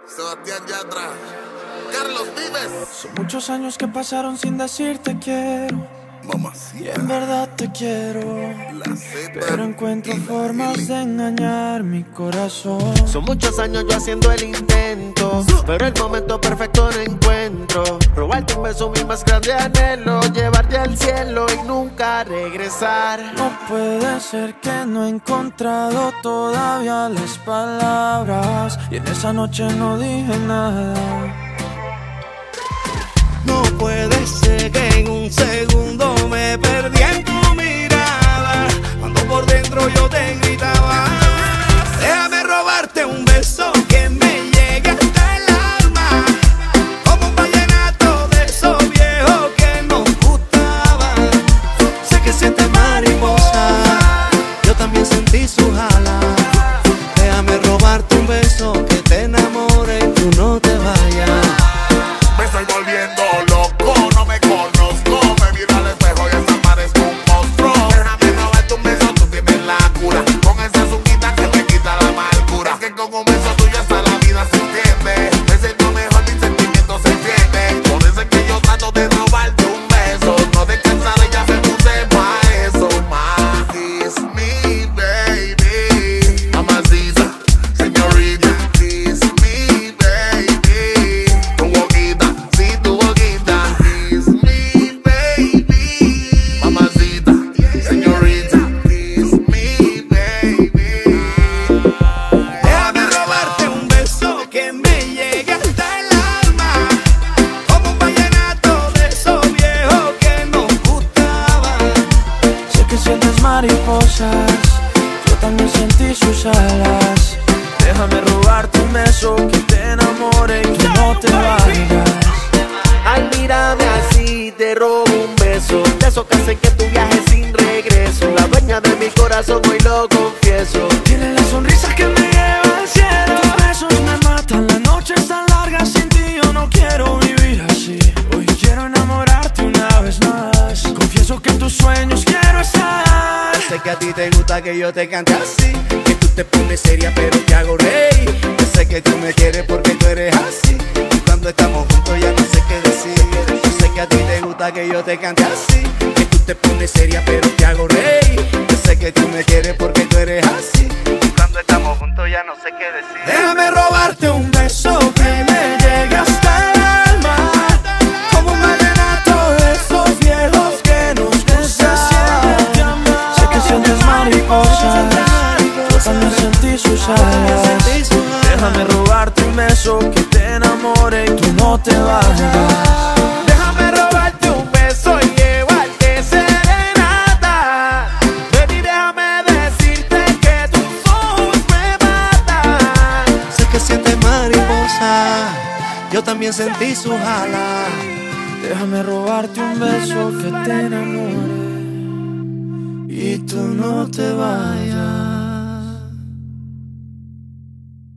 Sebastián Yatra, Carlos Vives. Son muchos años que pasaron sin decirte quiero. Mamacita. Y en verdad te quiero. La Z pero encuentro formas de engañar mi corazón. Son muchos años yo haciendo el intento, pero el momento perfecto no encuentro. Robarte un beso, mi más grande anhelo. Llevarte al cielo y nunca regresar. No puede ser que no he encontrado todavía las palabras. Y en esa noche no dije nada. No puede ser que en un segundo me perdí en tu mirada, cuando por dentro yo te gritaba: déjame robarte un beso que me llegue hasta el alma, como un vallenato de esos viejos que nos gustaban. Sé que sientes mariposa, yo también sentí su jala. Déjame robarte un beso que te enamore y tú no te vayas. Me estoy volviendo loco, no me conozco. Me miro al espejo y hasta parezco un monstruo. Déjame robarte un beso, tú tienes la cura. Con esa azuquita que me quita la amargura. Es que con un beso tuyo hasta la vida se entiende. Me siento mejor, mis sentimientos se entienden. Por eso es que yo trato de robarte un beso. No descansar y ya me puse pa' eso. Ma, kiss me, baby. Mamacita, señorita, kiss me, baby. Tu boquita, sí, tu boquita. Kiss me, baby. Mamacita, señorita, kiss me, baby. Déjame robarte un beso que me llegue hasta el alma, como un vallenato de esos viejos que nos gustaban. Sé que sientes mariposas, yo también sentí sus alas. Déjame robarte un beso que te enamore y que no te vayas. Ay, mírame así, te robo un beso, de esos que hacen que tu viaje sin regreso. La dueña de mi corazón, hoy lo confieso. Tienes la sonrisa que me lleva al cielo. Tus besos me matan, la noche es tan larga sin ti. Yo no quiero vivir así. Hoy quiero enamorarte una vez más. Confieso que en tus sueños quiero estar. Sé que a ti te gusta que yo te cante así, que tú te pones seria pero te hago reír. Yo sé que tú me quieres porque tú eres así, y cuando estamos juntos ya no sé qué decir. Yo sé que a ti te gusta que yo te cante así, que tú te pones seria pero te hago reír. Yo sé que tú me quieres porque tú eres así, y cuando estamos juntos ya no sé qué decir. Déjame robarte un beso que me llegue hasta el alma, como un vallenato de esos viejos que nos gustaban. Sé que sientes mariposas, yo también sentí sus alas. Déjame robarte un beso que te enamore y tú no te vayas. Déjame robarte un beso y llevarte serenata. Ven y déjame decirte que tus ojos me matan. Sé que sientes mariposa, yo también sentí su jala. Déjame robarte un beso que te enamore y tú no te vayas.